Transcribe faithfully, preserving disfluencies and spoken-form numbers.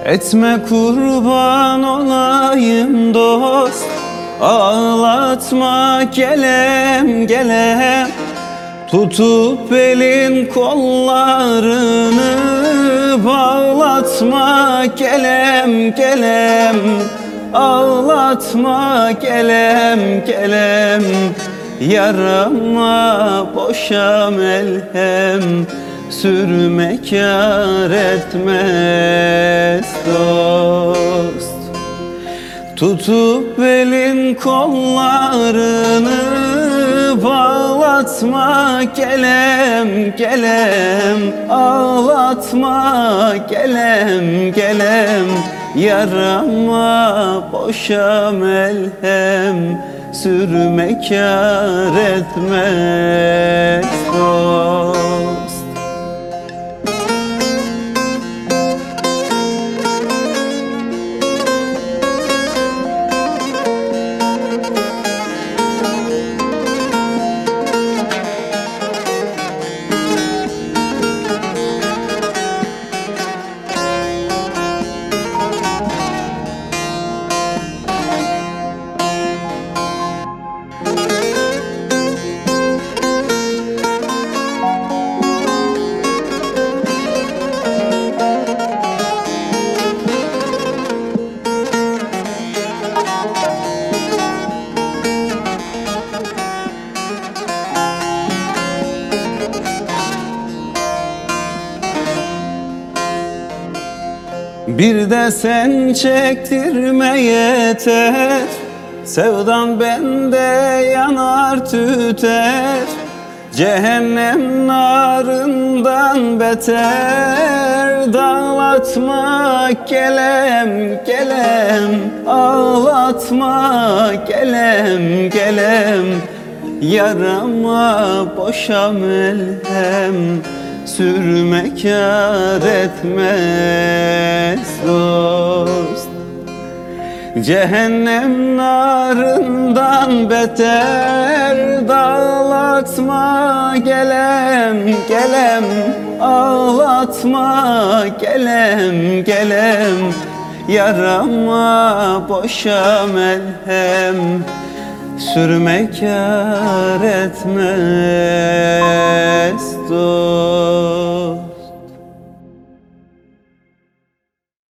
Etme kurban olayım dost, ağlatma gelem gelem. Tutup elin kollarını bağlatma gelem gelem. Ağlatma gelem gelem. Yarama boşa melhem, sürme kâr etmez dost. Tutup elin kollarını bağlatma gelem gelem. Ağlatma gelem gelem. Yarama boşa melhem, sürme kâr etmez dost. Bir de sen çektirme yeter, sevdan bende yanar tüter. Cehennem narından beter, dağlatma gelem gelem. Ağlatma gelem gelem. Yarama boşa melhem, sürme kâr etmez dost. Cehennem narından beter, dağlatma gelem gelem. Ağlatma gelem gelem. Yarama boşa melhem, sürme kâr etmez dost.